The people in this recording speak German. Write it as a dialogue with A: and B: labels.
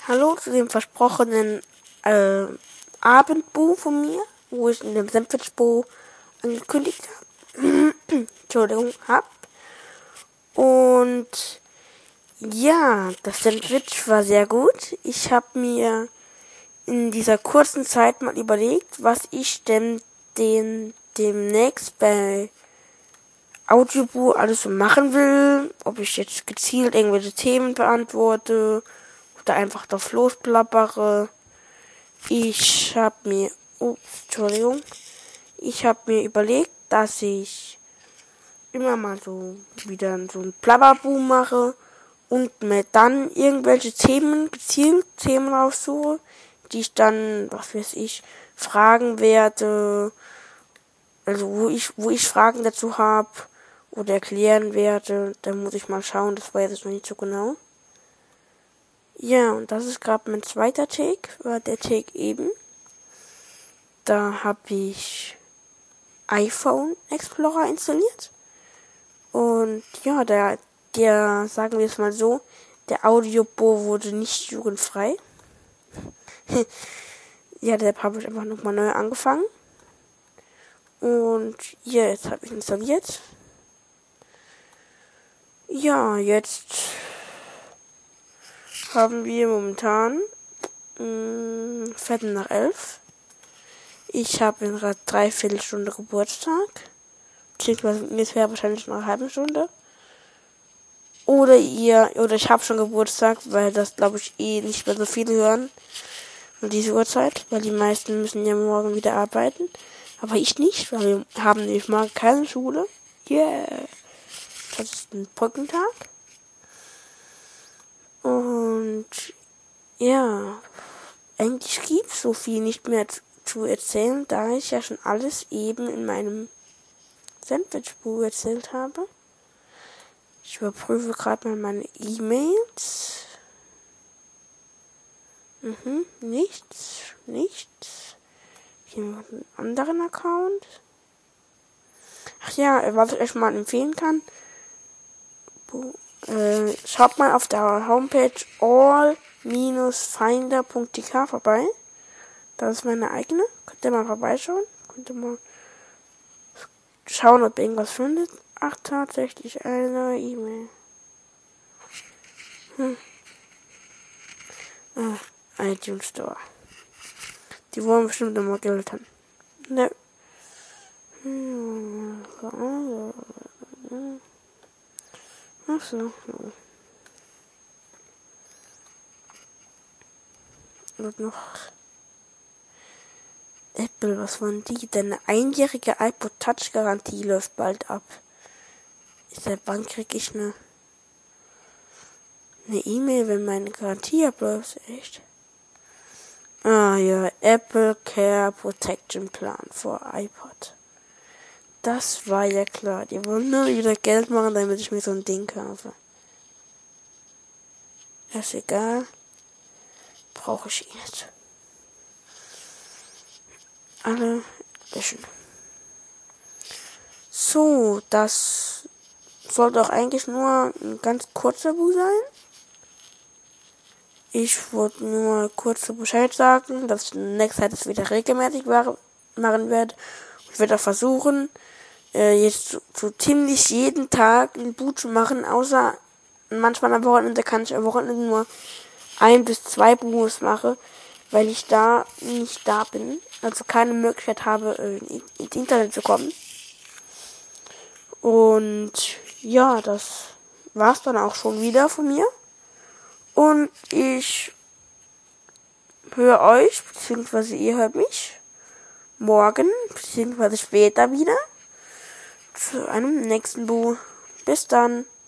A: Hallo zu dem versprochenen Abendbuch von mir, wo ich in dem Sandwich-Buch angekündigt habe. Entschuldigung, hab. Und ja, das Sandwich war sehr gut. Ich habe mir in dieser kurzen Zeit mal überlegt, was ich denn demnächst bei Audiobuch alles so machen will. Ob ich jetzt gezielt irgendwelche Themen beantworte oder einfach drauf losplappere. Ich habe mir überlegt, dass ich immer mal so wieder so ein Blabberboom mache und mir dann irgendwelche gezielt Themen raussuche, die ich dann, was weiß ich, fragen werde, also wo ich Fragen dazu habe oder erklären werde. Dann muss ich mal schauen, das weiß ich noch nicht so genau. Ja, und das ist gerade mein zweiter Take, war der Take eben. Da habe ich iPhone Explorer installiert. Und ja, der sagen wir es mal so, der Audiobook wurde nicht jugendfrei. Ja, der habe ich einfach nochmal neu angefangen. Und ja, jetzt habe ich installiert. Ja, jetzt haben wir momentan 11:15. Ich habe in einer Dreiviertelstunde Geburtstag. Beziehungsweise ungefähr wahrscheinlich noch eine halbe Stunde. Oder ich habe schon Geburtstag, weil das glaube ich nicht mehr so viele hören. Um diese Uhrzeit, weil die meisten müssen ja morgen wieder arbeiten. Aber ich nicht, weil wir haben nämlich morgen keine Schule. Yeah. Das ist ein Brückentag. Und ja, eigentlich gibt's so viel nicht mehr zu erzählen, da ich ja schon alles eben in meinem Sandwich-Buch erzählt habe. Ich überprüfe gerade mal meine E-Mails. Nichts. Hier noch einen anderen Account. Ach ja, was ich euch mal empfehlen kann. Schaut mal auf der Homepage all-finder.tk vorbei. Das ist meine eigene. Könnt ihr mal vorbeischauen. Könnt ihr mal schauen, ob ihr irgendwas findet. Ach, tatsächlich eine E-Mail. iTunes Store. Die wollen bestimmt immer Geld haben. Ne. Ach so. Und noch Apple, was wollen die? Deine einjährige iPod Touch Garantie läuft bald ab. Seit wann krieg ich eine E-Mail, wenn meine Garantie abläuft? Echt? Ah ja, Apple Care Protection Plan für iPod. Das war ja klar. Die wollen nur wieder Geld machen, damit ich mir so ein Ding kaufe. Ist egal. Brauche ich nicht. Alle löschen. So, das sollte auch eigentlich nur ein ganz kurzer Buch sein. Ich wollte nur kurz so Bescheid sagen, dass ich in nächster Zeit das wieder regelmäßig machen werde. Ich werde auch versuchen, jetzt so ziemlich jeden Tag ein Buch zu machen, außer manchmal am Wochenende kann ich am Wochenende nur 1 bis 2 Buchs mache, weil ich da nicht da bin, also keine Möglichkeit habe, ins Internet zu kommen. Und ja, das war's dann auch schon wieder von mir. Und ich höre euch, beziehungsweise ihr hört mich morgen, beziehungsweise später wieder zu einem nächsten Buch. Bis dann.